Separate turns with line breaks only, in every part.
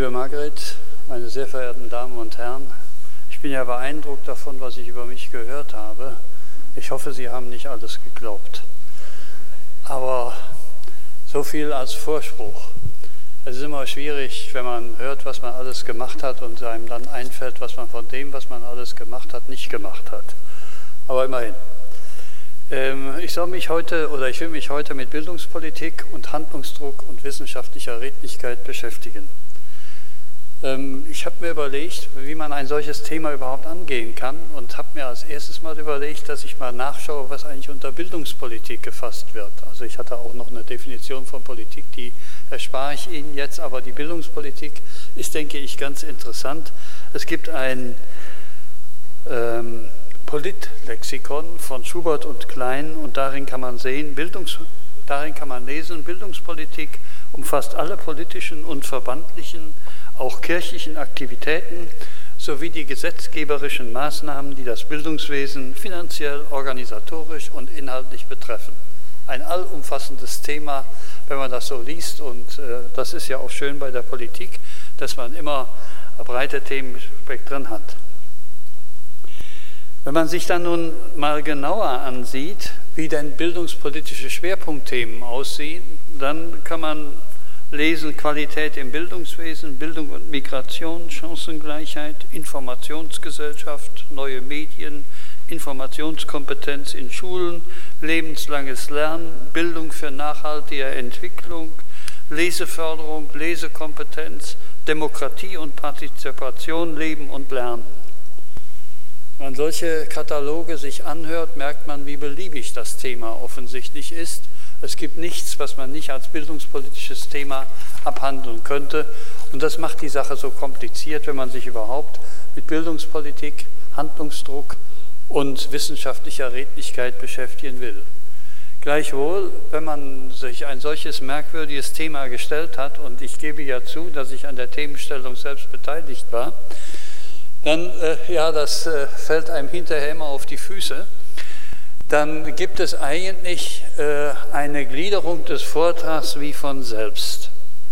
Liebe Margret, meine sehr verehrten Damen und Herren, ich bin ja beeindruckt davon, was ich über mich gehört habe. Ich hoffe, Sie haben nicht alles geglaubt. Aber so viel als Vorspruch. Es ist immer schwierig, wenn man hört, was man alles gemacht hat und einem dann einfällt, was man von dem, was man alles gemacht hat, nicht gemacht hat. Aber immerhin. Ich will mich heute mit Bildungspolitik und Handlungsdruck und wissenschaftlicher Redlichkeit beschäftigen. Ich habe mir überlegt, wie man ein solches Thema überhaupt angehen kann und habe mir als erstes mal überlegt, dass ich mal nachschaue, was eigentlich unter Bildungspolitik gefasst wird. Also ich hatte auch noch eine Definition von Politik, die erspare ich Ihnen jetzt, aber die Bildungspolitik ist, denke ich, ganz interessant. Es gibt ein Politlexikon von Schubert und Klein und darin kann man lesen, Bildungspolitik umfasst alle politischen und verbandlichen, auch kirchlichen Aktivitäten sowie die gesetzgeberischen Maßnahmen, die das Bildungswesen finanziell, organisatorisch und inhaltlich betreffen. Ein allumfassendes Thema, wenn man das so liest, und das ist ja auch schön bei der Politik, dass man immer breite Themenspektren hat. Wenn man sich dann nun mal genauer ansieht, wie denn bildungspolitische Schwerpunktthemen aussehen, dann kann man lesen Qualität im Bildungswesen, Bildung und Migration, Chancengleichheit, Informationsgesellschaft, neue Medien, Informationskompetenz in Schulen, lebenslanges Lernen, Bildung für nachhaltige Entwicklung, Leseförderung, Lesekompetenz, Demokratie und Partizipation, Leben und Lernen. Wenn man solche Kataloge sich anhört, merkt man, wie beliebig das Thema offensichtlich ist. Es gibt nichts, was man nicht als bildungspolitisches Thema abhandeln könnte. Und das macht die Sache so kompliziert, wenn man sich überhaupt mit Bildungspolitik, Handlungsdruck und wissenschaftlicher Redlichkeit beschäftigen will. Gleichwohl, wenn man sich ein solches merkwürdiges Thema gestellt hat, und ich gebe ja zu, dass ich an der Themenstellung selbst beteiligt war, dann, das fällt einem hinterher immer auf die Füße, dann gibt es eigentlich eine Gliederung des Vortrags wie von selbst.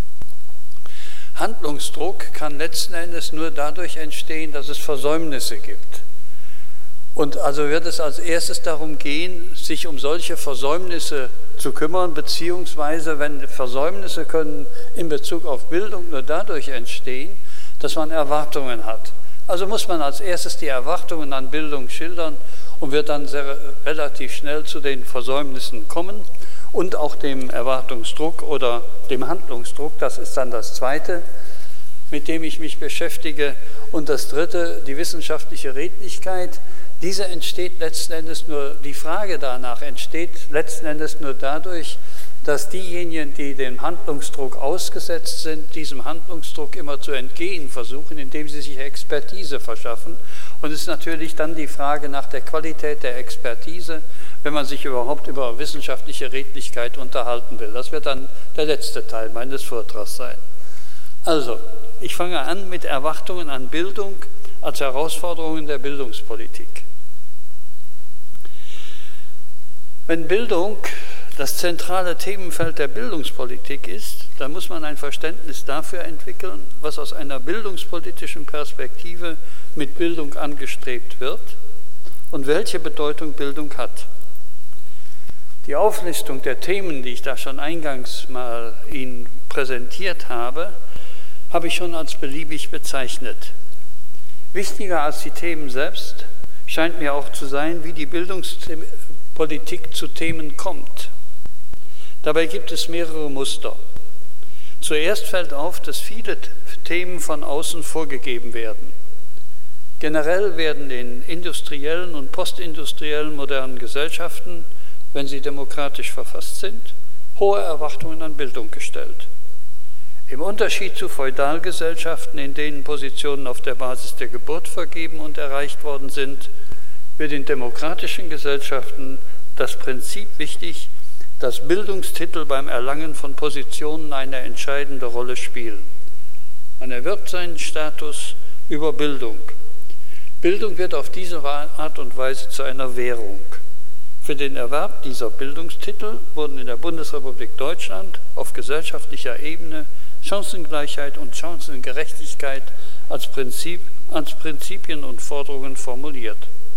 Handlungsdruck kann letzten Endes nur dadurch entstehen, dass es Versäumnisse gibt. Und also wird es als erstes darum gehen, sich um solche Versäumnisse zu kümmern, beziehungsweise wenn Versäumnisse können in Bezug auf Bildung nur dadurch entstehen, dass man Erwartungen hat. Also muss man als erstes die Erwartungen an Bildung schildern und wird dann relativ schnell zu den Versäumnissen kommen und auch dem Erwartungsdruck oder dem Handlungsdruck. Das ist dann das Zweite, mit dem ich mich beschäftige. Und das Dritte, die wissenschaftliche Redlichkeit. Diese entsteht letzten Endes nur, die Frage danach entsteht letzten Endes nur dadurch, dass diejenigen, die dem Handlungsdruck ausgesetzt sind, diesem Handlungsdruck immer zu entgehen versuchen, indem sie sich Expertise verschaffen. Und es ist natürlich dann die Frage nach der Qualität der Expertise, wenn man sich überhaupt über wissenschaftliche Redlichkeit unterhalten will. Das wird dann der letzte Teil meines Vortrags sein. Also, ich fange an mit Erwartungen an Bildung als Herausforderungen der Bildungspolitik. Wenn Bildung das zentrale Themenfeld der Bildungspolitik ist, dann muss man ein Verständnis dafür entwickeln, was aus einer bildungspolitischen Perspektive mit Bildung angestrebt wird und welche Bedeutung Bildung hat. Die Auflistung der Themen, die ich da schon eingangs mal Ihnen präsentiert habe, habe ich schon als beliebig bezeichnet. Wichtiger als die Themen selbst scheint mir auch zu sein, wie die Bildungspolitik zu Themen kommt. Dabei gibt es mehrere Muster. Zuerst fällt auf, dass viele Themen von außen vorgegeben werden. Generell werden in industriellen und postindustriellen modernen Gesellschaften, wenn sie demokratisch verfasst sind, hohe Erwartungen an Bildung gestellt. Im Unterschied zu Feudalgesellschaften, in denen Positionen auf der Basis der Geburt vergeben und erreicht worden sind, wird in demokratischen Gesellschaften das Prinzip wichtig, dass Bildungstitel beim Erlangen von Positionen eine entscheidende Rolle spielen. Man erwirbt seinen Status über Bildung. Bildung wird auf diese Art und Weise zu einer Währung. Für den Erwerb dieser Bildungstitel wurden in der Bundesrepublik Deutschland auf gesellschaftlicher Ebene Chancengleichheit und Chancengerechtigkeit als Prinzipien und Forderungen formuliert.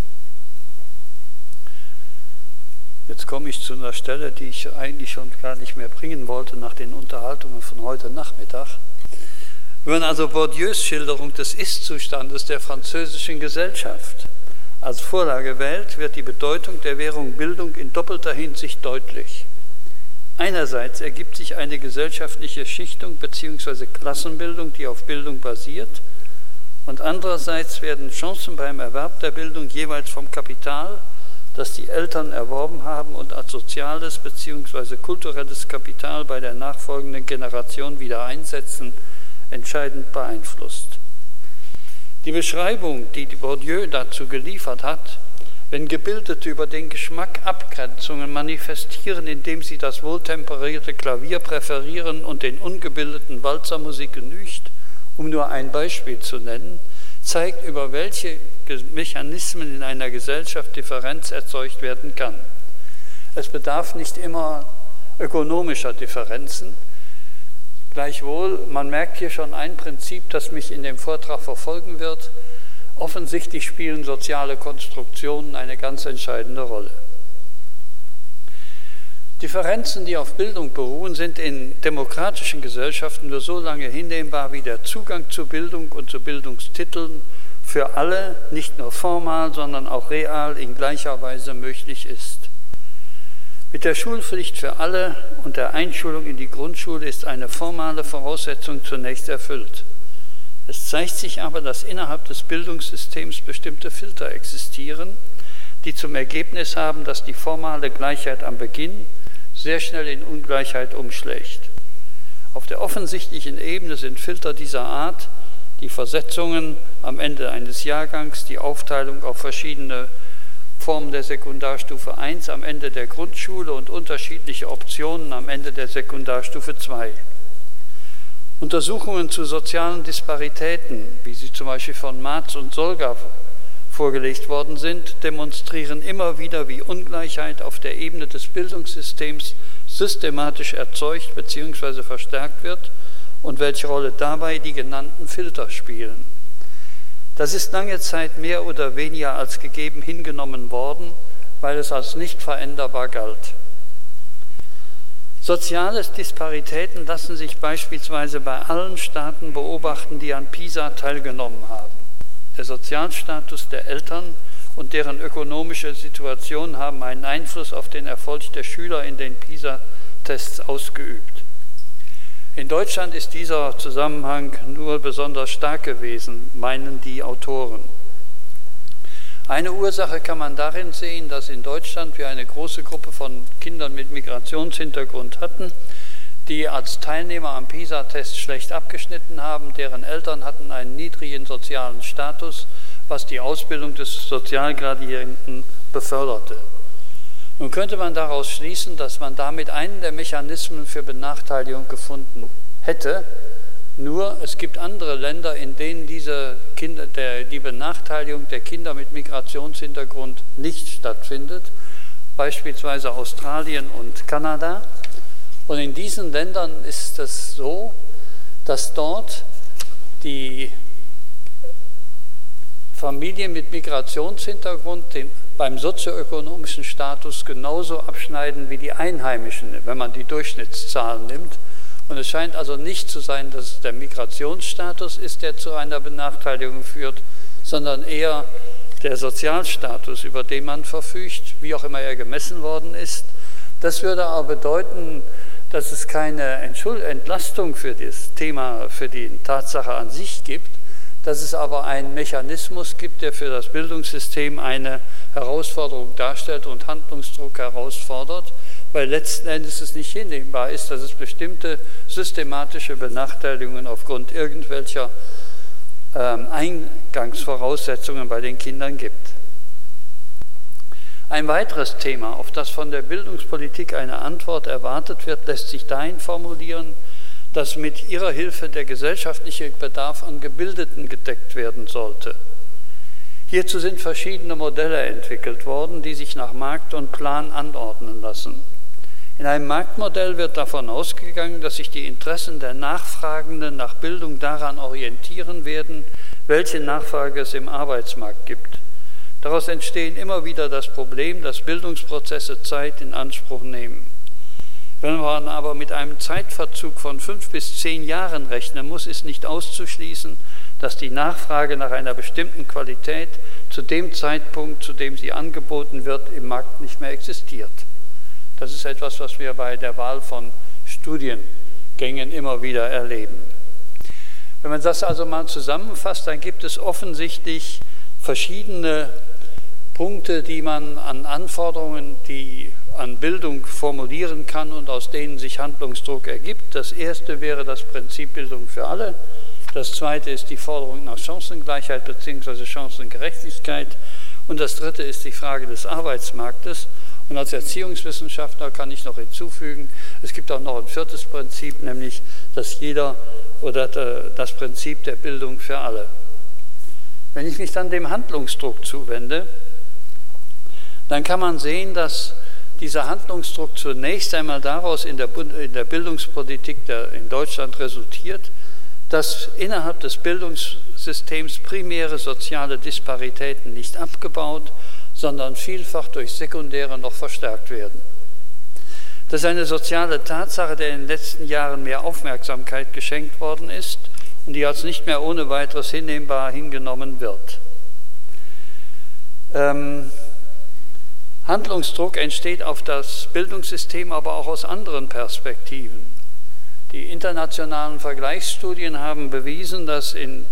Jetzt komme ich zu einer Stelle, die ich eigentlich schon gar nicht mehr bringen wollte nach den Unterhaltungen von heute Nachmittag. Wenn man also Bourdieus Schilderung des Ist-Zustandes der französischen Gesellschaft als Vorlage wählt, wird die Bedeutung der Währung Bildung in doppelter Hinsicht deutlich. Einerseits ergibt sich eine gesellschaftliche Schichtung bzw. Klassenbildung, die auf Bildung basiert, und andererseits werden Chancen beim Erwerb der Bildung jeweils vom Kapital, das die Eltern erworben haben und als soziales bzw. kulturelles Kapital bei der nachfolgenden Generation wieder einsetzen, entscheidend beeinflusst. Die Beschreibung, die Bourdieu dazu geliefert hat, wenn Gebildete über den Geschmack Abgrenzungen manifestieren, indem sie das wohltemperierte Klavier präferieren und den ungebildeten Walzermusik genügt, um nur ein Beispiel zu nennen, zeigt, über welche Mechanismen in einer Gesellschaft Differenz erzeugt werden kann. Es bedarf nicht immer ökonomischer Differenzen. Gleichwohl, man merkt hier schon ein Prinzip, das mich in dem Vortrag verfolgen wird. Offensichtlich spielen soziale Konstruktionen eine ganz entscheidende Rolle. Differenzen, die auf Bildung beruhen, sind in demokratischen Gesellschaften nur so lange hinnehmbar, wie der Zugang zu Bildung und zu Bildungstiteln für alle, nicht nur formal, sondern auch real in gleicher Weise möglich ist. Mit der Schulpflicht für alle und der Einschulung in die Grundschule ist eine formale Voraussetzung zunächst erfüllt. Es zeigt sich aber, dass innerhalb des Bildungssystems bestimmte Filter existieren, die zum Ergebnis haben, dass die formale Gleichheit am Beginn sehr schnell in Ungleichheit umschlägt. Auf der offensichtlichen Ebene sind Filter dieser Art die Versetzungen am Ende eines Jahrgangs, die Aufteilung auf verschiedene Formen der Sekundarstufe 1 am Ende der Grundschule und unterschiedliche Optionen am Ende der Sekundarstufe 2. Untersuchungen zu sozialen Disparitäten, wie sie zum Beispiel von Marz und Solger vorgelegt worden sind, demonstrieren immer wieder, wie Ungleichheit auf der Ebene des Bildungssystems systematisch erzeugt bzw. verstärkt wird und welche Rolle dabei die genannten Filter spielen. Das ist lange Zeit mehr oder weniger als gegeben hingenommen worden, weil es als nicht veränderbar galt. Soziale Disparitäten lassen sich beispielsweise bei allen Staaten beobachten, die an PISA teilgenommen haben. Der Sozialstatus der Eltern und deren ökonomische Situation haben einen Einfluss auf den Erfolg der Schüler in den PISA-Tests ausgeübt. In Deutschland ist dieser Zusammenhang nur besonders stark gewesen, meinen die Autoren. Eine Ursache kann man darin sehen, dass in Deutschland wir eine große Gruppe von Kindern mit Migrationshintergrund hatten, die als Teilnehmer am PISA-Test schlecht abgeschnitten haben, deren Eltern hatten einen niedrigen sozialen Status, was die Ausbildung des Sozialgradienten beförderte. Nun könnte man daraus schließen, dass man damit einen der Mechanismen für Benachteiligung gefunden hätte, nur es gibt andere Länder, in denen die Benachteiligung der Kinder mit Migrationshintergrund nicht stattfindet, beispielsweise Australien und Kanada. Und in diesen Ländern ist es so, dass dort die Familien mit Migrationshintergrund beim sozioökonomischen Status genauso abschneiden wie die Einheimischen, wenn man die Durchschnittszahlen nimmt. Und es scheint also nicht zu sein, dass es der Migrationsstatus ist, der zu einer Benachteiligung führt, sondern eher der Sozialstatus, über den man verfügt, wie auch immer er gemessen worden ist. Das würde aber bedeuten, dass es keine Entlastung für das Thema, für die Tatsache an sich gibt, dass es aber einen Mechanismus gibt, der für das Bildungssystem eine Herausforderung darstellt und Handlungsdruck herausfordert, weil letzten Endes es nicht hinnehmbar ist, dass es bestimmte systematische Benachteiligungen aufgrund irgendwelcher Eingangsvoraussetzungen bei den Kindern gibt. Ein weiteres Thema, auf das von der Bildungspolitik eine Antwort erwartet wird, lässt sich dahin formulieren, dass mit ihrer Hilfe der gesellschaftliche Bedarf an Gebildeten gedeckt werden sollte. Hierzu sind verschiedene Modelle entwickelt worden, die sich nach Markt und Plan anordnen lassen. In einem Marktmodell wird davon ausgegangen, dass sich die Interessen der Nachfragenden nach Bildung daran orientieren werden, welche Nachfrage es im Arbeitsmarkt gibt. Daraus entstehen immer wieder das Problem, dass Bildungsprozesse Zeit in Anspruch nehmen. Wenn man aber mit einem Zeitverzug von 5 bis 10 Jahren rechnen muss, ist nicht auszuschließen, dass die Nachfrage nach einer bestimmten Qualität zu dem Zeitpunkt, zu dem sie angeboten wird, im Markt nicht mehr existiert. Das ist etwas, was wir bei der Wahl von Studiengängen immer wieder erleben. Wenn man das also mal zusammenfasst, dann gibt es offensichtlich verschiedene Punkte, die man an Anforderungen, die an Bildung formulieren kann und aus denen sich Handlungsdruck ergibt. Das erste wäre das Prinzip Bildung für alle. Das zweite ist die Forderung nach Chancengleichheit bzw. Chancengerechtigkeit. Und das dritte ist die Frage des Arbeitsmarktes. Und als Erziehungswissenschaftler kann ich noch hinzufügen, es gibt auch noch ein viertes Prinzip, nämlich das Prinzip der Bildung für alle. Wenn ich mich dann dem Handlungsdruck zuwende, dann kann man sehen, dass dieser Handlungsdruck zunächst einmal daraus in der Bildungspolitik in Deutschland resultiert, dass innerhalb des Bildungssystems primäre soziale Disparitäten nicht abgebaut, sondern vielfach durch sekundäre noch verstärkt werden. Das ist eine soziale Tatsache, der in den letzten Jahren mehr Aufmerksamkeit geschenkt worden ist und die als nicht mehr ohne weiteres hinnehmbar hingenommen wird. Handlungsdruck entsteht auf das Bildungssystem aber auch aus anderen Perspektiven. Die internationalen Vergleichsstudien haben bewiesen, dass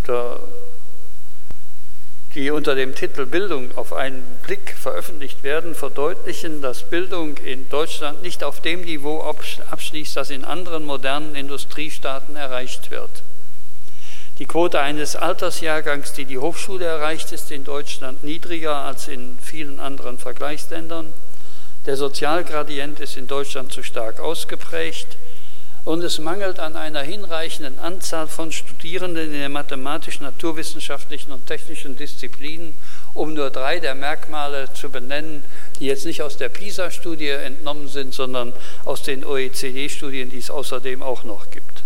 die unter dem Titel Bildung auf einen Blick veröffentlicht werden, verdeutlichen, dass Bildung in Deutschland nicht auf dem Niveau abschließt, das in anderen modernen Industriestaaten erreicht wird. Die Quote eines Altersjahrgangs, die die Hochschule erreicht, ist in Deutschland niedriger als in vielen anderen Vergleichsländern. Der Sozialgradient ist in Deutschland zu stark ausgeprägt. Und es mangelt an einer hinreichenden Anzahl von Studierenden in den mathematischen, naturwissenschaftlichen und technischen Disziplinen, um nur 3 der Merkmale zu benennen, die jetzt nicht aus der PISA-Studie entnommen sind, sondern aus den OECD-Studien, die es außerdem auch noch gibt.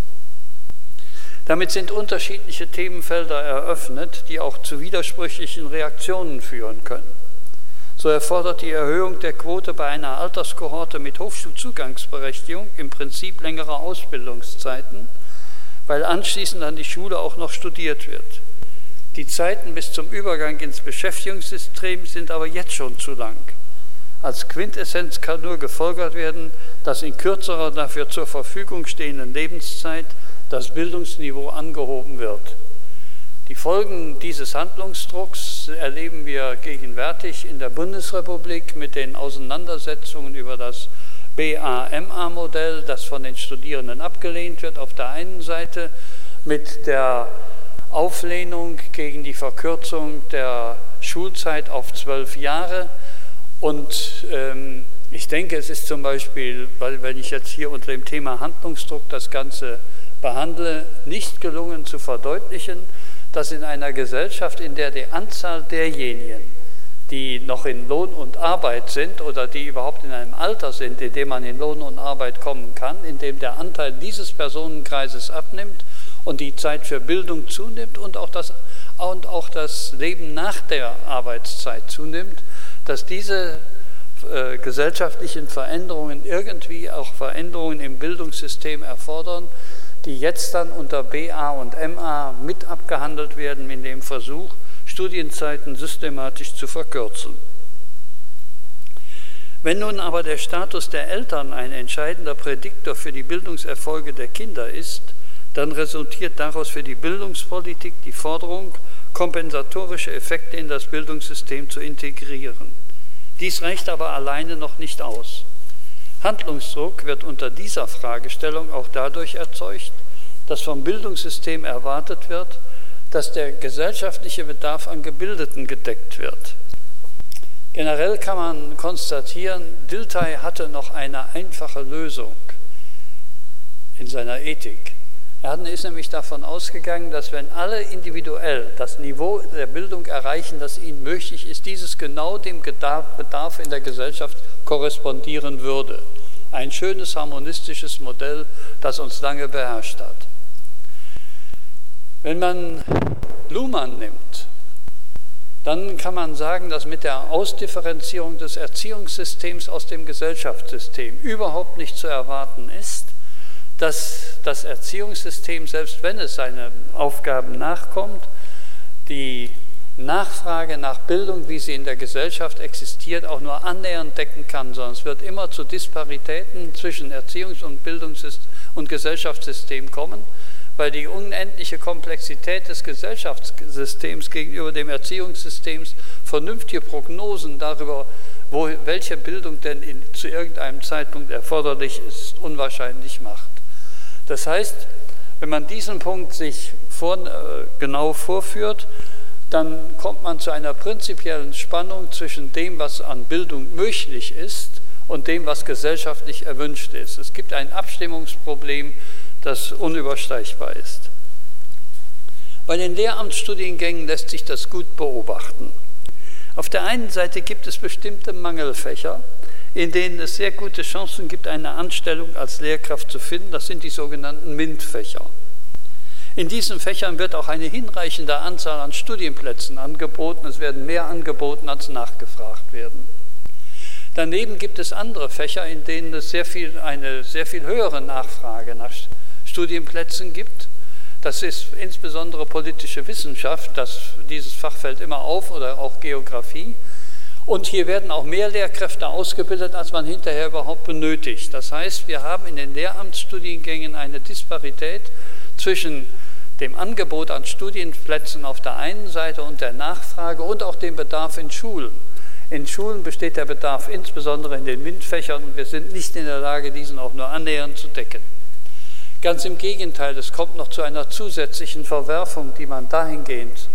Damit sind unterschiedliche Themenfelder eröffnet, die auch zu widersprüchlichen Reaktionen führen können. So erfordert die Erhöhung der Quote bei einer Alterskohorte mit Hochschulzugangsberechtigung im Prinzip längere Ausbildungszeiten, weil anschließend an die Schule auch noch studiert wird. Die Zeiten bis zum Übergang ins Beschäftigungssystem sind aber jetzt schon zu lang. Als Quintessenz kann nur gefolgert werden, dass in kürzerer, dafür zur Verfügung stehenden Lebenszeit das Bildungsniveau angehoben wird. Die Folgen dieses Handlungsdrucks erleben wir gegenwärtig in der Bundesrepublik mit den Auseinandersetzungen über das BA-MA-Modell, das von den Studierenden abgelehnt wird, auf der einen Seite mit der Auflehnung gegen die Verkürzung der Schulzeit auf 12 Jahre. Und ich denke, es ist zum Beispiel, weil wenn ich jetzt hier unter dem Thema Handlungsdruck das Ganze behandle, nicht gelungen zu verdeutlichen, dass in einer Gesellschaft, in der die Anzahl derjenigen, die noch in Lohn und Arbeit sind oder die überhaupt in einem Alter sind, in dem man in Lohn und Arbeit kommen kann, in dem der Anteil dieses Personenkreises abnimmt und die Zeit für Bildung zunimmt und auch das Leben nach der Arbeitszeit zunimmt, dass diese gesellschaftlichen Veränderungen irgendwie auch Veränderungen im Bildungssystem erfordern, die jetzt dann unter BA und MA mit abgehandelt werden in dem Versuch, Studienzeiten systematisch zu verkürzen. Wenn nun aber der Status der Eltern ein entscheidender Prädiktor für die Bildungserfolge der Kinder ist, dann resultiert daraus für die Bildungspolitik die Forderung, kompensatorische Effekte in das Bildungssystem zu integrieren. Dies reicht aber alleine noch nicht aus. Handlungsdruck wird unter dieser Fragestellung auch dadurch erzeugt, dass vom Bildungssystem erwartet wird, dass der gesellschaftliche Bedarf an Gebildeten gedeckt wird. Generell kann man konstatieren, Dilthey hatte noch eine einfache Lösung in seiner Ethik. Er ist nämlich davon ausgegangen, dass wenn alle individuell das Niveau der Bildung erreichen, das ihnen möglich ist, dieses genau dem Bedarf in der Gesellschaft korrespondieren würde. Ein schönes, harmonistisches Modell, das uns lange beherrscht hat. Wenn man Luhmann nimmt, dann kann man sagen, dass mit der Ausdifferenzierung des Erziehungssystems aus dem Gesellschaftssystem überhaupt nicht zu erwarten ist, dass das Erziehungssystem, selbst wenn es seinen Aufgaben nachkommt, die Nachfrage nach Bildung, wie sie in der Gesellschaft existiert, auch nur annähernd decken kann, sondern es wird immer zu Disparitäten zwischen Erziehungs- und Bildungssystem und Gesellschaftssystem kommen, weil die unendliche Komplexität des Gesellschaftssystems gegenüber dem Erziehungssystem vernünftige Prognosen darüber, welche Bildung denn zu irgendeinem Zeitpunkt erforderlich ist, unwahrscheinlich macht. Das heißt, wenn man diesen Punkt sich genau vorführt, dann kommt man zu einer prinzipiellen Spannung zwischen dem, was an Bildung möglich ist, und dem, was gesellschaftlich erwünscht ist. Es gibt ein Abstimmungsproblem, das unübersteigbar ist. Bei den Lehramtsstudiengängen lässt sich das gut beobachten. Auf der einen Seite gibt es bestimmte Mangelfächer, in denen es sehr gute Chancen gibt, eine Anstellung als Lehrkraft zu finden. Das sind die sogenannten MINT-Fächer. In diesen Fächern wird auch eine hinreichende Anzahl an Studienplätzen angeboten. Es werden mehr angeboten, als nachgefragt werden. Daneben gibt es andere Fächer, in denen es eine sehr viel höhere Nachfrage nach Studienplätzen gibt. Das ist insbesondere politische Wissenschaft, dieses Fach fällt immer auf, oder auch Geografie. Und hier werden auch mehr Lehrkräfte ausgebildet, als man hinterher überhaupt benötigt. Das heißt, wir haben in den Lehramtsstudiengängen eine Disparität zwischen dem Angebot an Studienplätzen auf der einen Seite und der Nachfrage und auch dem Bedarf in Schulen. In Schulen besteht der Bedarf insbesondere in den MINT-Fächern und wir sind nicht in der Lage, diesen auch nur annähernd zu decken. Ganz im Gegenteil, es kommt noch zu einer zusätzlichen Verwerfung, die man dahingehend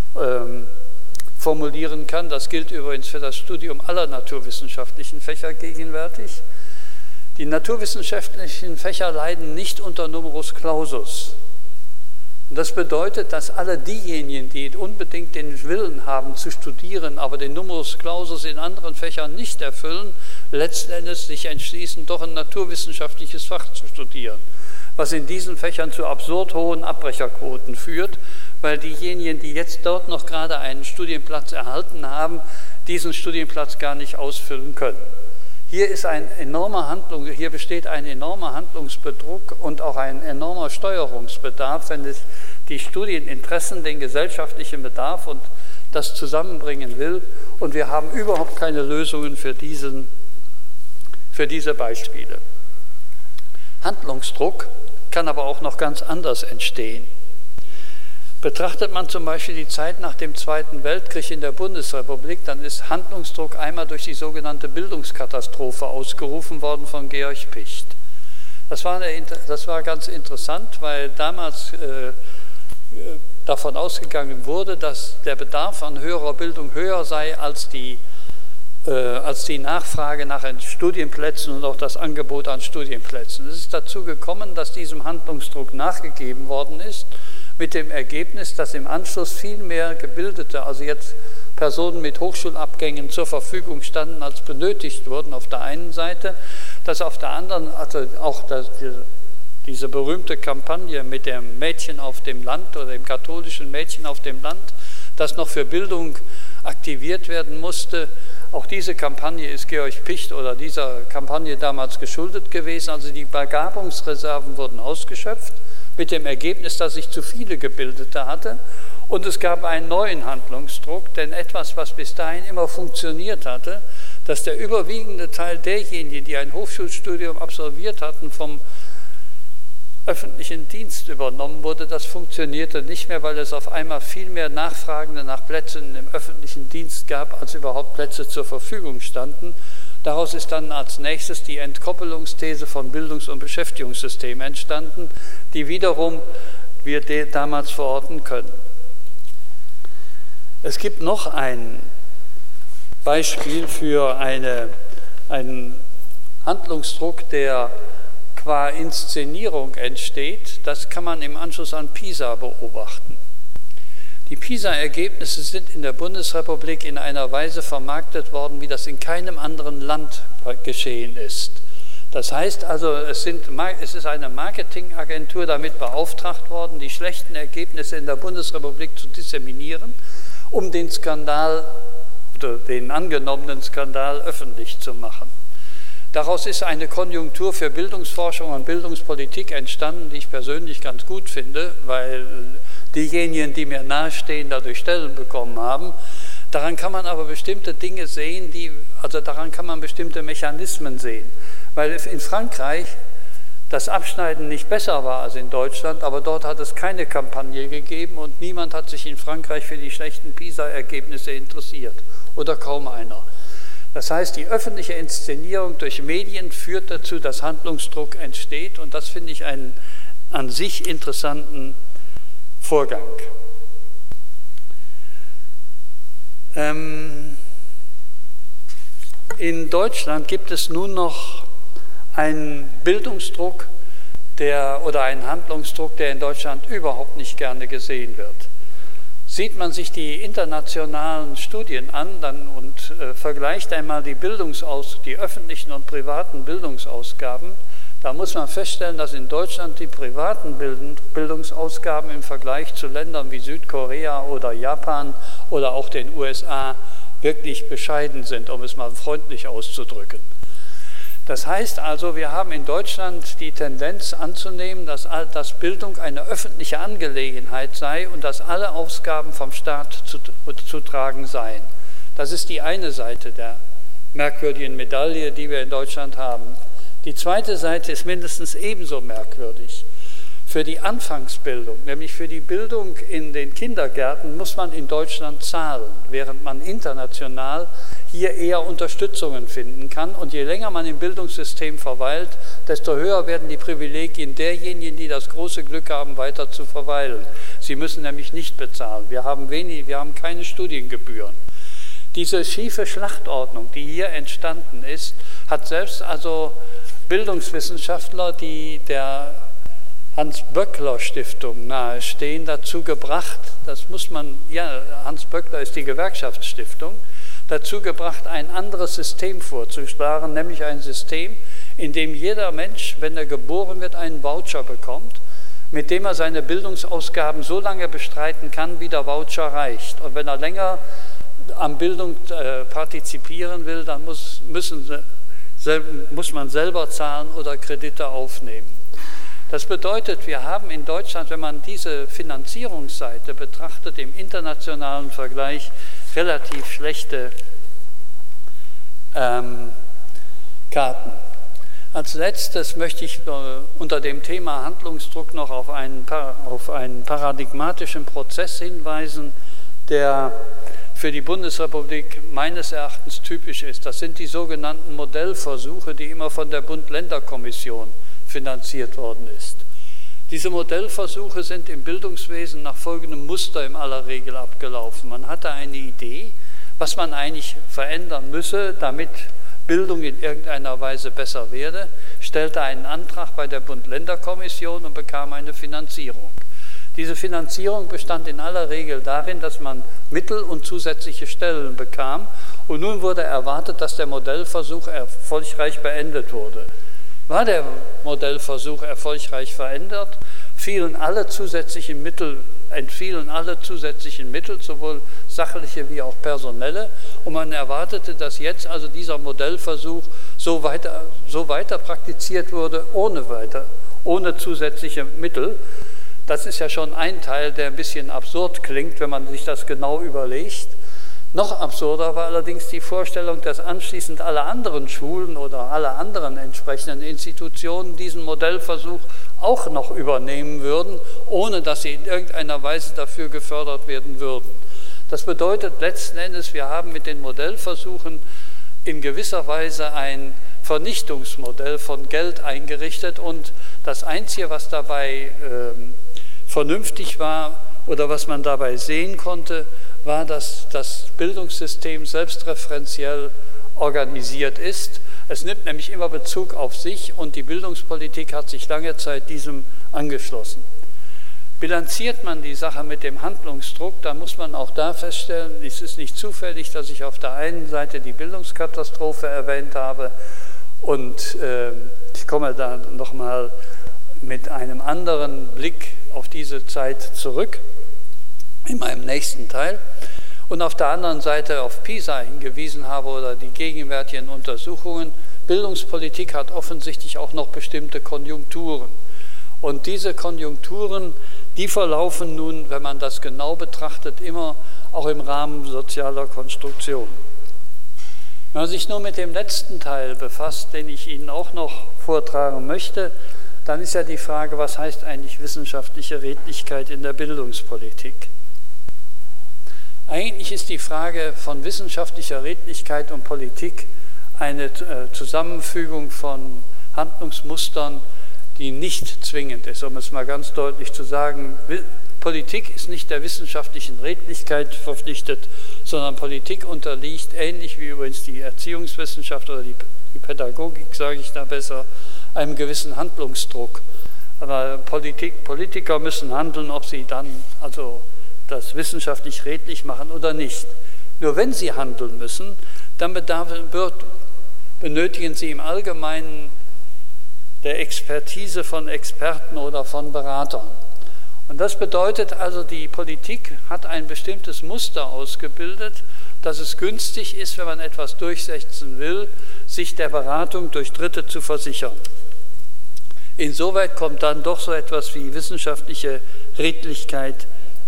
formulieren kann. Das gilt übrigens für das Studium aller naturwissenschaftlichen Fächer gegenwärtig. Die naturwissenschaftlichen Fächer leiden nicht unter Numerus Clausus. Und das bedeutet, dass alle diejenigen, die unbedingt den Willen haben zu studieren, aber den Numerus Clausus in anderen Fächern nicht erfüllen, letzten Endes sich entschließen, doch ein naturwissenschaftliches Fach zu studieren, was in diesen Fächern zu absurd hohen Abbrecherquoten führt, weil diejenigen, die jetzt dort noch gerade einen Studienplatz erhalten haben, diesen Studienplatz gar nicht ausfüllen können. Hier besteht ein enormer Handlungsbetrug und auch ein enormer Steuerungsbedarf, wenn es die Studieninteressen, den gesellschaftlichen Bedarf und das zusammenbringen will. Und wir haben überhaupt keine Lösungen für diese Beispiele. Handlungsdruck kann aber auch noch ganz anders entstehen. Betrachtet man zum Beispiel die Zeit nach dem Zweiten Weltkrieg in der Bundesrepublik, dann ist Handlungsdruck einmal durch die sogenannte Bildungskatastrophe ausgerufen worden von Georg Picht. Das war ganz interessant, weil damals davon ausgegangen wurde, dass der Bedarf an höherer Bildung höher sei als die Nachfrage nach Studienplätzen und auch das Angebot an Studienplätzen. Es ist dazu gekommen, dass diesem Handlungsdruck nachgegeben worden ist, mit dem Ergebnis, dass im Anschluss viel mehr Gebildete, also jetzt Personen mit Hochschulabgängen zur Verfügung standen, als benötigt wurden auf der einen Seite, dass auf der anderen, also auch diese berühmte Kampagne mit dem Mädchen auf dem Land oder dem katholischen Mädchen auf dem Land, das noch für Bildung aktiviert werden musste. Auch diese Kampagne ist Georg Picht oder dieser Kampagne damals geschuldet gewesen. Also die Begabungsreserven wurden ausgeschöpft, mit dem Ergebnis, dass ich zu viele Gebildete hatte. Und es gab einen neuen Handlungsdruck, denn etwas, was bis dahin immer funktioniert hatte, dass der überwiegende Teil derjenigen, die ein Hochschulstudium absolviert hatten, vom öffentlichen Dienst übernommen wurde, das funktionierte nicht mehr, weil es auf einmal viel mehr Nachfragende nach Plätzen im öffentlichen Dienst gab, als überhaupt Plätze zur Verfügung standen. Daraus ist dann als nächstes die Entkoppelungsthese von Bildungs- und Beschäftigungssystem entstanden, die wiederum wir damals verorten können. Es gibt noch ein Beispiel für einen Handlungsdruck, der qua Inszenierung entsteht. Das kann man im Anschluss an PISA beobachten. Die PISA-Ergebnisse sind in der Bundesrepublik in einer Weise vermarktet worden, wie das in keinem anderen Land geschehen ist. Das heißt also, es ist eine Marketingagentur damit beauftragt worden, die schlechten Ergebnisse in der Bundesrepublik zu disseminieren, um den Skandal oder den angenommenen Skandal öffentlich zu machen. Daraus ist eine Konjunktur für Bildungsforschung und Bildungspolitik entstanden, die ich persönlich ganz gut finde, weil diejenigen, die mir nahestehen, dadurch Stellen bekommen haben. Daran kann man aber bestimmte Dinge sehen, daran kann man bestimmte Mechanismen sehen. Weil in Frankreich das Abschneiden nicht besser war als in Deutschland, aber dort hat es keine Kampagne gegeben und niemand hat sich in Frankreich für die schlechten PISA-Ergebnisse interessiert oder kaum einer. Das heißt, die öffentliche Inszenierung durch Medien führt dazu, dass Handlungsdruck entsteht und das finde ich einen an sich interessanten Vorgang. In Deutschland gibt es nun noch einen Bildungsdruck oder einen Handlungsdruck, der in Deutschland überhaupt nicht gerne gesehen wird. Sieht man sich die internationalen Studien an und vergleicht einmal die öffentlichen und privaten Bildungsausgaben, da muss man feststellen, dass in Deutschland die privaten Bildungsausgaben im Vergleich zu Ländern wie Südkorea oder Japan oder auch den USA wirklich bescheiden sind, um es mal freundlich auszudrücken. Das heißt also, wir haben in Deutschland die Tendenz anzunehmen, dass Bildung eine öffentliche Angelegenheit sei und dass alle Ausgaben vom Staat zu tragen seien. Das ist die eine Seite der merkwürdigen Medaille, die wir in Deutschland haben. Die zweite Seite ist mindestens ebenso merkwürdig. Für die Anfangsbildung, nämlich für die Bildung in den Kindergärten, muss man in Deutschland zahlen, während man international hier eher Unterstützungen finden kann. Und je länger man im Bildungssystem verweilt, desto höher werden die Privilegien derjenigen, die das große Glück haben, weiter zu verweilen. Sie müssen nämlich nicht bezahlen. Wir haben keine Studiengebühren. Diese schiefe Schlachtordnung, die hier entstanden ist, hat selbst also Bildungswissenschaftler, die der Hans-Böckler-Stiftung nahestehen, dazu gebracht, Hans Böckler ist die Gewerkschaftsstiftung, dazu gebracht, ein anderes System vorzuschlagen, nämlich ein System, in dem jeder Mensch, wenn er geboren wird, einen Voucher bekommt, mit dem er seine Bildungsausgaben so lange bestreiten kann, wie der Voucher reicht. Und wenn er länger an Bildung partizipieren will, dann muss man selber zahlen oder Kredite aufnehmen. Das bedeutet, wir haben in Deutschland, wenn man diese Finanzierungsseite betrachtet, im internationalen Vergleich relativ schlechte Karten. Als letztes möchte ich unter dem Thema Handlungsdruck noch auf einen paradigmatischen Prozess hinweisen, der für die Bundesrepublik meines Erachtens typisch ist. Das sind die sogenannten Modellversuche, die immer von der Bund-Länder-Kommission finanziert worden ist. Diese Modellversuche sind im Bildungswesen nach folgendem Muster in aller Regel abgelaufen. Man hatte eine Idee, was man eigentlich verändern müsse, damit Bildung in irgendeiner Weise besser werde, stellte einen Antrag bei der Bund-Länder-Kommission und bekam eine Finanzierung. Diese Finanzierung bestand in aller Regel darin, dass man Mittel und zusätzliche Stellen bekam und nun wurde erwartet, dass der Modellversuch erfolgreich beendet wurde. War der Modellversuch erfolgreich verändert, entfielen alle zusätzlichen Mittel, sowohl sachliche wie auch personelle, und man erwartete, dass jetzt also dieser Modellversuch so weiter praktiziert wurde, ohne zusätzliche Mittel. Das ist ja schon ein Teil, der ein bisschen absurd klingt, wenn man sich das genau überlegt. Noch absurder war allerdings die Vorstellung, dass anschließend alle anderen Schulen oder alle anderen entsprechenden Institutionen diesen Modellversuch auch noch übernehmen würden, ohne dass sie in irgendeiner Weise dafür gefördert werden würden. Das bedeutet letzten Endes, wir haben mit den Modellversuchen in gewisser Weise ein Vernichtungsmodell von Geld eingerichtet und das Einzige, was dabei vernünftig war oder was man dabei sehen konnte, war, dass das Bildungssystem selbstreferenziell organisiert ist. Es nimmt nämlich immer Bezug auf sich und die Bildungspolitik hat sich lange Zeit diesem angeschlossen. Bilanziert man die Sache mit dem Handlungsdruck, dann muss man auch da feststellen, es ist nicht zufällig, dass ich auf der einen Seite die Bildungskatastrophe erwähnt habe Und ich komme da nochmal mit einem anderen Blick auf diese Zeit zurück in meinem nächsten Teil. Und auf der anderen Seite auf PISA hingewiesen habe oder die gegenwärtigen Untersuchungen. Bildungspolitik hat offensichtlich auch noch bestimmte Konjunkturen. Und diese Konjunkturen, die verlaufen nun, wenn man das genau betrachtet, immer auch im Rahmen sozialer Konstruktion. Wenn man sich nur mit dem letzten Teil befasst, den ich Ihnen auch noch vortragen möchte, dann ist ja die Frage, was heißt eigentlich wissenschaftliche Redlichkeit in der Bildungspolitik? Eigentlich ist die Frage von wissenschaftlicher Redlichkeit und Politik eine Zusammenfügung von Handlungsmustern, die nicht zwingend ist, um es mal ganz deutlich zu sagen. Politik ist nicht der wissenschaftlichen Redlichkeit verpflichtet, sondern Politik unterliegt, ähnlich wie übrigens die Erziehungswissenschaft oder die Pädagogik, sage ich da besser, einem gewissen Handlungsdruck. Aber Politiker müssen handeln, ob sie dann also das wissenschaftlich redlich machen oder nicht. Nur wenn sie handeln müssen, dann benötigen sie im Allgemeinen der Expertise von Experten oder von Beratern. Und das bedeutet also, die Politik hat ein bestimmtes Muster ausgebildet, dass es günstig ist, wenn man etwas durchsetzen will, sich der Beratung durch Dritte zu versichern. Insoweit kommt dann doch so etwas wie wissenschaftliche Redlichkeit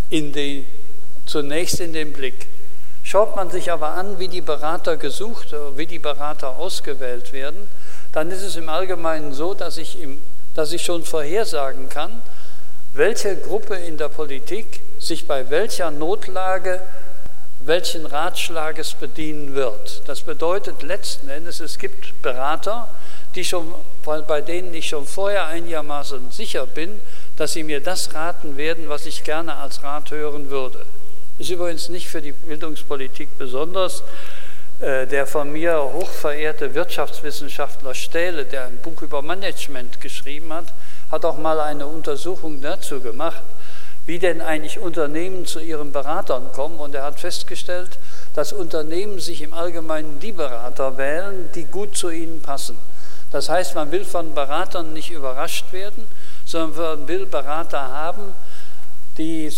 zunächst in den Blick. Schaut man sich aber an, wie die Berater gesucht, wie die Berater ausgewählt werden, dann ist es im Allgemeinen so, dass ich schon vorhersagen kann, welche Gruppe in der Politik sich bei welcher Notlage welchen Ratschlages bedienen wird. Das bedeutet letzten Endes, es gibt Berater, bei denen ich schon vorher einigermaßen sicher bin, dass sie mir das raten werden, was ich gerne als Rat hören würde. Ist übrigens nicht für die Bildungspolitik besonders. Der von mir hochverehrte Wirtschaftswissenschaftler Stähle, der ein Buch über Management geschrieben hat, hat auch mal eine Untersuchung dazu gemacht, wie denn eigentlich Unternehmen zu ihren Beratern kommen. Und er hat festgestellt, dass Unternehmen sich im Allgemeinen die Berater wählen, die gut zu ihnen passen. Das heißt, man will von Beratern nicht überrascht werden, sondern man will Berater haben, die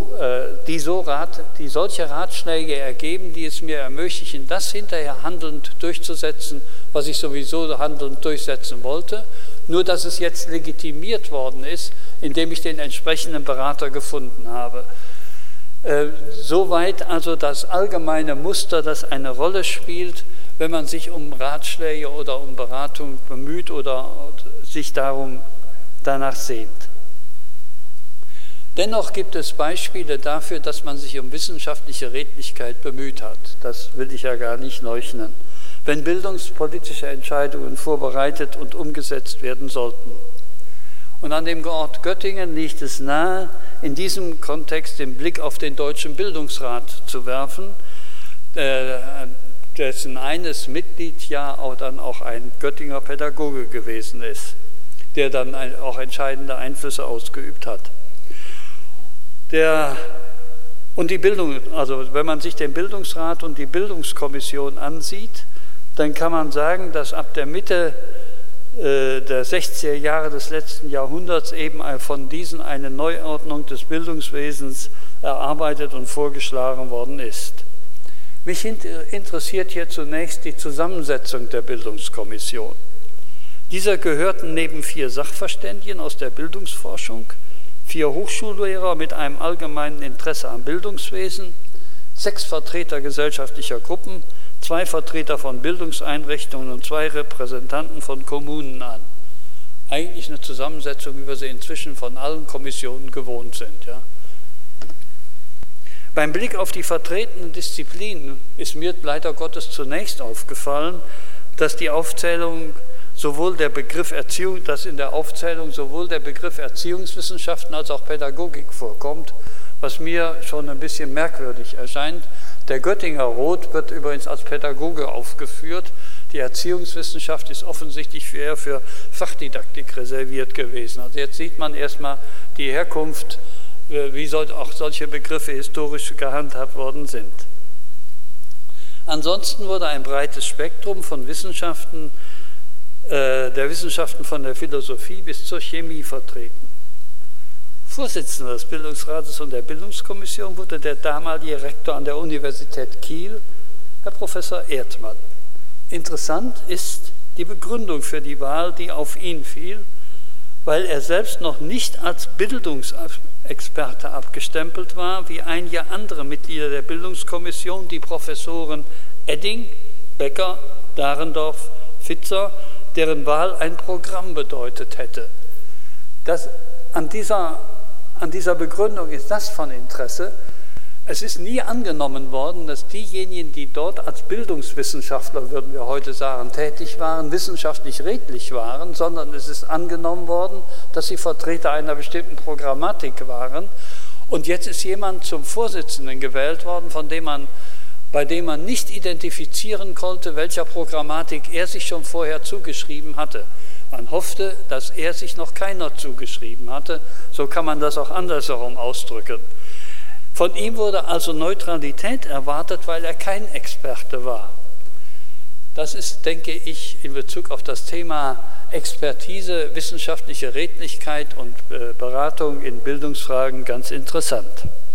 solche Ratschläge ergeben, die es mir ermöglichen, das hinterher handelnd durchzusetzen, was ich sowieso handelnd durchsetzen wollte, nur dass es jetzt legitimiert worden ist, indem ich den entsprechenden Berater gefunden habe. Soweit also das allgemeine Muster, das eine Rolle spielt, wenn man sich um Ratschläge oder um Beratung bemüht oder sich danach sehnt. Dennoch gibt es Beispiele dafür, dass man sich um wissenschaftliche Redlichkeit bemüht hat. Das will ich ja gar nicht leugnen, wenn bildungspolitische Entscheidungen vorbereitet und umgesetzt werden sollten. Und an dem Ort Göttingen liegt es nahe, in diesem Kontext den Blick auf den Deutschen Bildungsrat zu werfen, dessen eines Mitglied ja dann auch ein Göttinger Pädagoge gewesen ist, der dann auch entscheidende Einflüsse ausgeübt hat. Und die Bildung, also wenn man sich den Bildungsrat und die Bildungskommission ansieht, dann kann man sagen, dass ab der Mitte der 60er Jahre des letzten Jahrhunderts eben von diesen eine Neuordnung des Bildungswesens erarbeitet und vorgeschlagen worden ist. Mich interessiert hier zunächst die Zusammensetzung der Bildungskommission. Dieser gehörten neben 4 Sachverständigen aus der Bildungsforschung, 4 Hochschullehrer mit einem allgemeinen Interesse am Bildungswesen, 6 Vertreter gesellschaftlicher Gruppen, 2 Vertreter von Bildungseinrichtungen und 2 Repräsentanten von Kommunen an. Eigentlich eine Zusammensetzung, wie wir sie inzwischen von allen Kommissionen gewohnt sind. Ja. Beim Blick auf die vertretenen Disziplinen ist mir leider Gottes zunächst aufgefallen, dass in der Aufzählung sowohl der Begriff Erziehungswissenschaften als auch Pädagogik vorkommt, was mir schon ein bisschen merkwürdig erscheint. Der Göttinger Roth wird übrigens als Pädagoge aufgeführt. Die Erziehungswissenschaft ist offensichtlich eher für Fachdidaktik reserviert gewesen. Also jetzt sieht man erstmal die Herkunft, wie auch solche Begriffe historisch gehandhabt worden sind. Ansonsten wurde ein breites Spektrum von Wissenschaften der Wissenschaften von der Philosophie bis zur Chemie vertreten. Vorsitzender des Bildungsrates und der Bildungskommission wurde der damalige Rektor an der Universität Kiel, Herr Professor Erdmann. Interessant ist die Begründung für die Wahl, die auf ihn fiel, weil er selbst noch nicht als Bildungsexperte abgestempelt war, wie einige andere Mitglieder der Bildungskommission, die Professoren Edding, Becker, Dahrendorf, Pfitzer, deren Wahl ein Programm bedeutet hätte. An dieser Begründung ist das von Interesse. Es ist nie angenommen worden, dass diejenigen, die dort als Bildungswissenschaftler, würden wir heute sagen, tätig waren, wissenschaftlich redlich waren, sondern es ist angenommen worden, dass sie Vertreter einer bestimmten Programmatik waren. Und jetzt ist jemand zum Vorsitzenden gewählt worden, bei dem man nicht identifizieren konnte, welcher Programmatik er sich schon vorher zugeschrieben hatte. Man hoffte, dass er sich noch keiner zugeschrieben hatte. So kann man das auch andersherum ausdrücken. Von ihm wurde also Neutralität erwartet, weil er kein Experte war. Das ist, denke ich, in Bezug auf das Thema Expertise, wissenschaftliche Redlichkeit und Beratung in Bildungsfragen ganz interessant.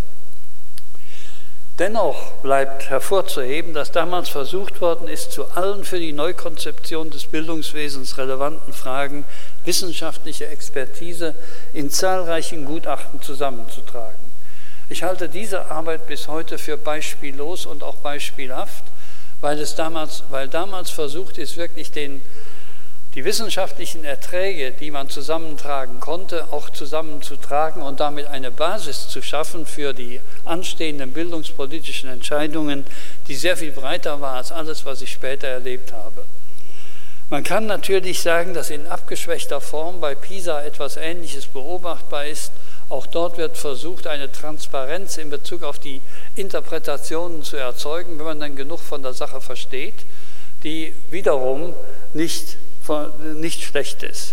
Dennoch bleibt hervorzuheben, dass damals versucht worden ist, zu allen für die Neukonzeption des Bildungswesens relevanten Fragen wissenschaftliche Expertise in zahlreichen Gutachten zusammenzutragen. Ich halte diese Arbeit bis heute für beispiellos und auch beispielhaft, weil damals versucht ist, wirklich die wissenschaftlichen Erträge, die man zusammentragen konnte, auch zusammenzutragen und damit eine Basis zu schaffen für die anstehenden bildungspolitischen Entscheidungen, die sehr viel breiter war als alles, was ich später erlebt habe. Man kann natürlich sagen, dass in abgeschwächter Form bei PISA etwas Ähnliches beobachtbar ist. Auch dort wird versucht, eine Transparenz in Bezug auf die Interpretationen zu erzeugen, wenn man dann genug von der Sache versteht, die wiederum nicht schlecht ist.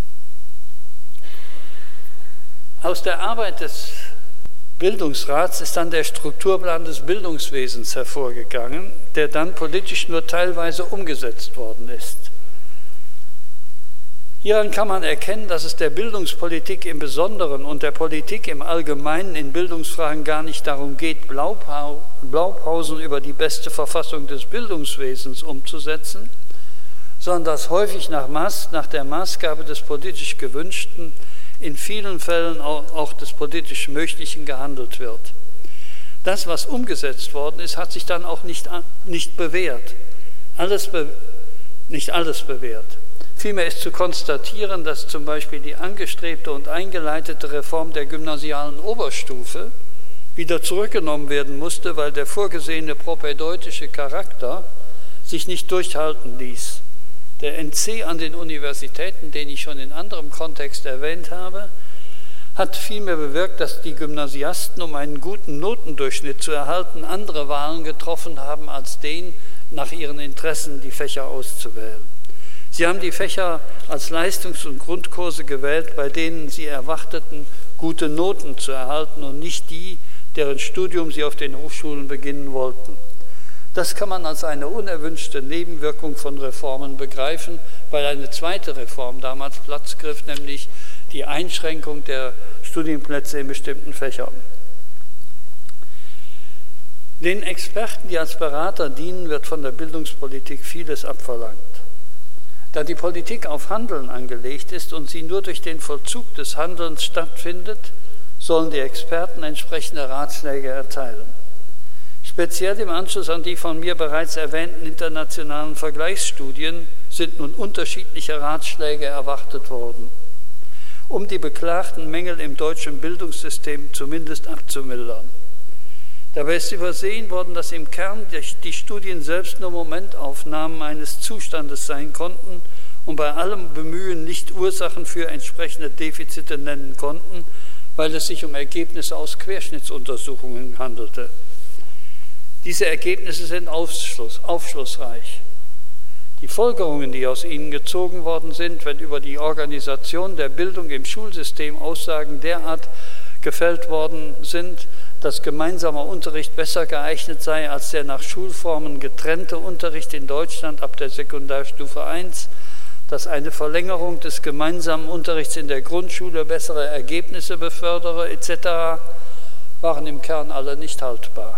Aus der Arbeit des Bildungsrats ist dann der Strukturplan des Bildungswesens hervorgegangen, der dann politisch nur teilweise umgesetzt worden ist. Hieran kann man erkennen, dass es der Bildungspolitik im Besonderen und der Politik im Allgemeinen in Bildungsfragen gar nicht darum geht, Blaupausen über die beste Verfassung des Bildungswesens umzusetzen, sondern dass häufig nach der Maßgabe des politisch Gewünschten, in vielen Fällen auch des politisch Möglichen gehandelt wird. Das, was umgesetzt worden ist, hat sich dann auch nicht bewährt. Nicht alles bewährt. Vielmehr ist zu konstatieren, dass zum Beispiel die angestrebte und eingeleitete Reform der gymnasialen Oberstufe wieder zurückgenommen werden musste, weil der vorgesehene propedeutische Charakter sich nicht durchhalten ließ. Der NC an den Universitäten, den ich schon in anderem Kontext erwähnt habe, hat vielmehr bewirkt, dass die Gymnasiasten, um einen guten Notendurchschnitt zu erhalten, andere Wahlen getroffen haben, als den nach ihren Interessen die Fächer auszuwählen. Sie haben die Fächer als Leistungs- und Grundkurse gewählt, bei denen sie erwarteten, gute Noten zu erhalten und nicht die, deren Studium sie auf den Hochschulen beginnen wollten. Das kann man als eine unerwünschte Nebenwirkung von Reformen begreifen, weil eine zweite Reform damals Platz griff, nämlich die Einschränkung der Studienplätze in bestimmten Fächern. Den Experten, die als Berater dienen, wird von der Bildungspolitik vieles abverlangt. Da die Politik auf Handeln angelegt ist und sie nur durch den Vollzug des Handelns stattfindet, sollen die Experten entsprechende Ratschläge erteilen. Speziell im Anschluss an die von mir bereits erwähnten internationalen Vergleichsstudien sind nun unterschiedliche Ratschläge erwartet worden, um die beklagten Mängel im deutschen Bildungssystem zumindest abzumildern. Dabei ist übersehen worden, dass im Kern die Studien selbst nur Momentaufnahmen eines Zustandes sein konnten und bei allem Bemühen nicht Ursachen für entsprechende Defizite nennen konnten, weil es sich um Ergebnisse aus Querschnittsuntersuchungen handelte. Diese Ergebnisse sind aufschlussreich. Die Folgerungen, die aus ihnen gezogen worden sind, wenn über die Organisation der Bildung im Schulsystem Aussagen derart gefällt worden sind, dass gemeinsamer Unterricht besser geeignet sei als der nach Schulformen getrennte Unterricht in Deutschland ab der Sekundarstufe I, dass eine Verlängerung des gemeinsamen Unterrichts in der Grundschule bessere Ergebnisse befördere etc., waren im Kern alle nicht haltbar,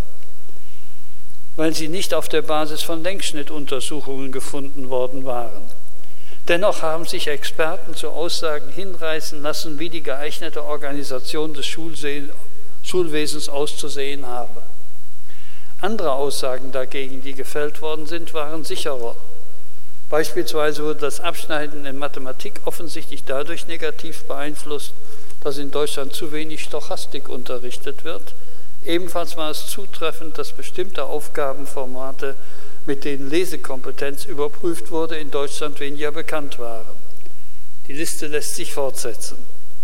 weil sie nicht auf der Basis von Längsschnittuntersuchungen gefunden worden waren. Dennoch haben sich Experten zu Aussagen hinreißen lassen, wie die geeignete Organisation des Schulwesens auszusehen habe. Andere Aussagen dagegen, die gefällt worden sind, waren sicherer. Beispielsweise wurde das Abschneiden in Mathematik offensichtlich dadurch negativ beeinflusst, dass in Deutschland zu wenig Stochastik unterrichtet wird. Ebenfalls war es zutreffend, dass bestimmte Aufgabenformate, mit denen Lesekompetenz überprüft wurde, in Deutschland weniger bekannt waren. Die Liste lässt sich fortsetzen.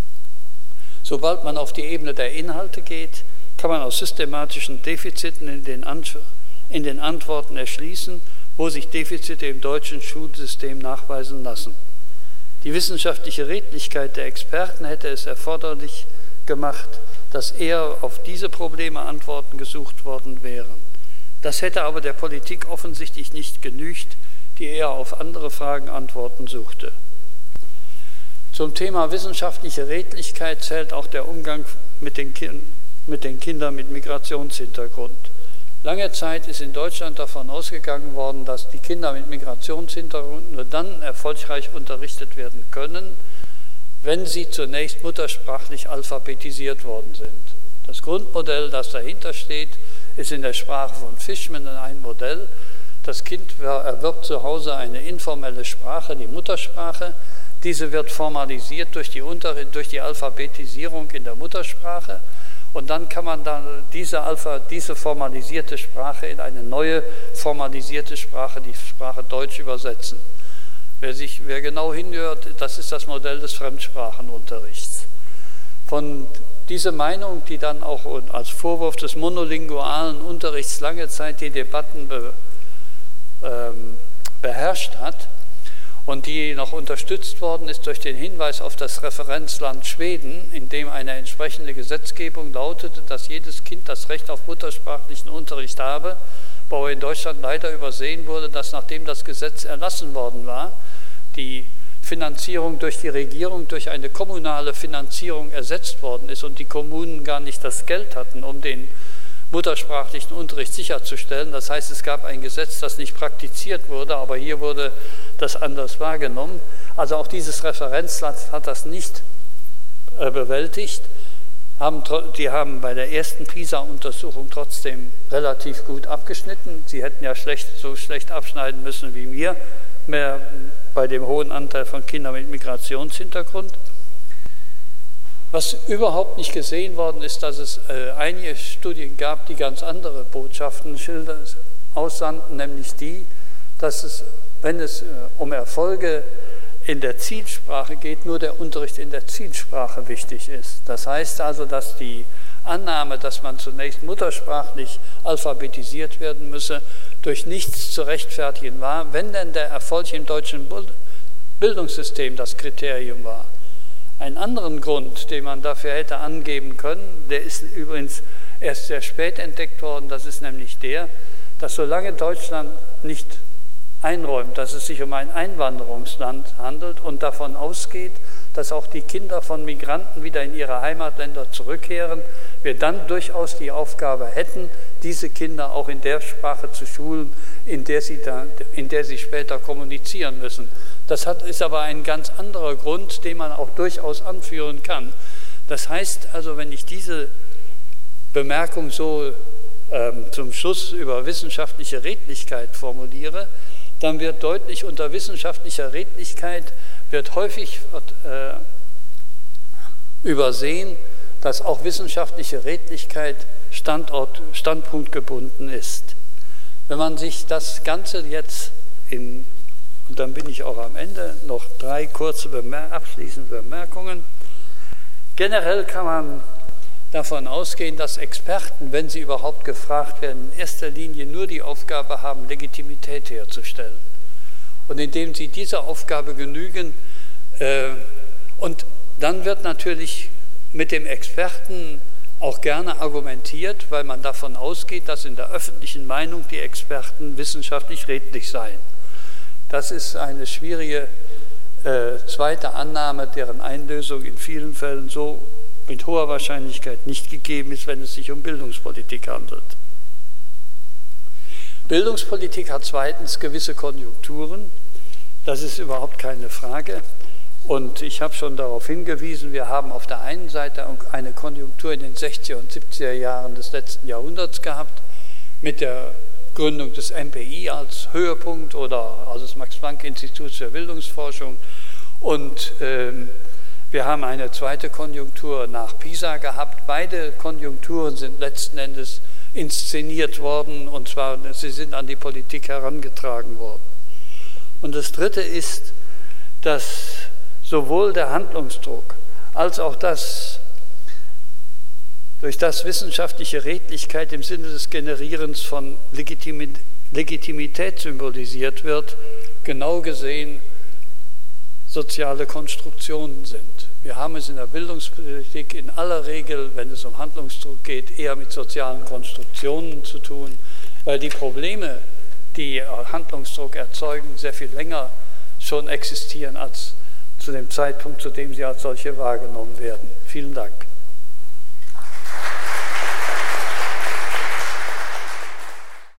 Sobald man auf die Ebene der Inhalte geht, kann man aus systematischen Defiziten in den Antworten erschließen, wo sich Defizite im deutschen Schulsystem nachweisen lassen. Die wissenschaftliche Redlichkeit der Experten hätte es erforderlich gemacht, dass eher auf diese Probleme Antworten gesucht worden wären. Das hätte aber der Politik offensichtlich nicht genügt, die eher auf andere Fragen Antworten suchte. Zum Thema wissenschaftliche Redlichkeit zählt auch der Umgang mit den Kindern mit Migrationshintergrund. Lange Zeit ist in Deutschland davon ausgegangen worden, dass die Kinder mit Migrationshintergrund nur dann erfolgreich unterrichtet werden können, wenn sie zunächst muttersprachlich alphabetisiert worden sind. Das Grundmodell, das dahinter steht, ist in der Sprache von Fishman ein Modell. Das Kind erwirbt zu Hause eine informelle Sprache, die Muttersprache. Diese wird formalisiert durch die Alphabetisierung in der Muttersprache. Und dann kann man dann diese formalisierte Sprache in eine neue formalisierte Sprache, die Sprache Deutsch, übersetzen. Wer genau hinhört, das ist das Modell des Fremdsprachenunterrichts. Von dieser Meinung, die dann auch als Vorwurf des monolingualen Unterrichts lange Zeit die Debatten beherrscht hat und die noch unterstützt worden ist durch den Hinweis auf das Referenzland Schweden, in dem eine entsprechende Gesetzgebung lautete, dass jedes Kind das Recht auf muttersprachlichen Unterricht habe, wo in Deutschland leider übersehen wurde, dass nachdem das Gesetz erlassen worden war, die Finanzierung durch die Regierung durch eine kommunale Finanzierung ersetzt worden ist und die Kommunen gar nicht das Geld hatten, um den muttersprachlichen Unterricht sicherzustellen. Das heißt, es gab ein Gesetz, das nicht praktiziert wurde, aber hier wurde das anders wahrgenommen. Also auch dieses Referenzland hat das nicht bewältigt. Die haben bei der ersten PISA-Untersuchung trotzdem relativ gut abgeschnitten. Sie hätten ja so schlecht abschneiden müssen wie wir, mehr bei dem hohen Anteil von Kindern mit Migrationshintergrund. Was überhaupt nicht gesehen worden ist, dass es einige Studien gab, die ganz andere Botschaften aussandten, nämlich die, dass es, wenn es um Erfolge in der Zielsprache geht, nur der Unterricht in der Zielsprache wichtig ist. Das heißt also, dass die Annahme, dass man zunächst muttersprachlich alphabetisiert werden müsse, durch nichts zu rechtfertigen war, wenn denn der Erfolg im deutschen Bildungssystem das Kriterium war. Einen anderen Grund, den man dafür hätte angeben können, der ist übrigens erst sehr spät entdeckt worden, das ist nämlich der, dass solange Deutschland nicht einräumt, dass es sich um ein Einwanderungsland handelt und davon ausgeht, dass auch die Kinder von Migranten wieder in ihre Heimatländer zurückkehren, wir dann durchaus die Aufgabe hätten, diese Kinder auch in der Sprache zu schulen, in der sie später kommunizieren müssen. Das ist aber ein ganz anderer Grund, den man auch durchaus anführen kann. Das heißt also, wenn ich diese Bemerkung so zum Schluss über wissenschaftliche Redlichkeit formuliere, dann wird deutlich, unter wissenschaftlicher Redlichkeit wird häufig übersehen, dass auch wissenschaftliche Redlichkeit standpunktgebunden ist. Wenn man sich das Ganze jetzt und dann bin ich auch am Ende, noch 3 kurze abschließende Bemerkungen. Generell kann man davon ausgehen, dass Experten, wenn sie überhaupt gefragt werden, in erster Linie nur die Aufgabe haben, Legitimität herzustellen. Und indem sie dieser Aufgabe genügen, und dann wird natürlich mit dem Experten auch gerne argumentiert, weil man davon ausgeht, dass in der öffentlichen Meinung die Experten wissenschaftlich redlich seien. Das ist eine schwierige zweite Annahme, deren Einlösung in vielen Fällen so mit hoher Wahrscheinlichkeit nicht gegeben ist, wenn es sich um Bildungspolitik handelt. Bildungspolitik hat zweitens gewisse Konjunkturen, das ist überhaupt keine Frage. Und ich habe schon darauf hingewiesen, wir haben auf der einen Seite eine Konjunktur in den 60er und 70er Jahren des letzten Jahrhunderts gehabt, mit der Gründung des MPI als Höhepunkt oder also das Max-Planck-Institut für Bildungsforschung. Und wir haben eine zweite Konjunktur nach Pisa gehabt. Beide Konjunkturen sind letzten Endes inszeniert worden, und zwar sie sind an die Politik herangetragen worden. Und das Dritte ist, dass sowohl der Handlungsdruck als auch durch das wissenschaftliche Redlichkeit im Sinne des Generierens von Legitimität symbolisiert wird, genau gesehen soziale Konstruktionen sind. Wir haben es in der Bildungspolitik in aller Regel, wenn es um Handlungsdruck geht, eher mit sozialen Konstruktionen zu tun, weil die Probleme, die Handlungsdruck erzeugen, sehr viel länger schon existieren als zu dem Zeitpunkt, zu dem sie als solche wahrgenommen werden. Vielen Dank.